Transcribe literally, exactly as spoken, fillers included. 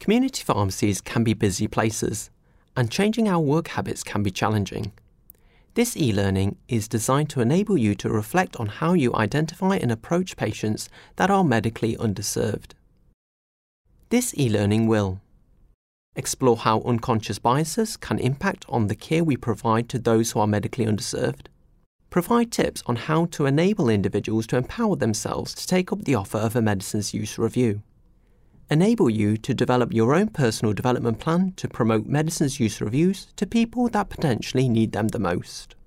Community pharmacies can be busy places, and changing our work habits can be challenging. This e-learning is designed to enable you to reflect on how you identify and approach patients that are medically underserved. This e-learning will explore how unconscious biases can impact on the care we provide to those who are medically underserved, provide tips on how to enable individuals to empower themselves to take up the offer of a medicine's use review, enable you to develop your own personal development plan to promote medicine's use reviews to people that potentially need them the most.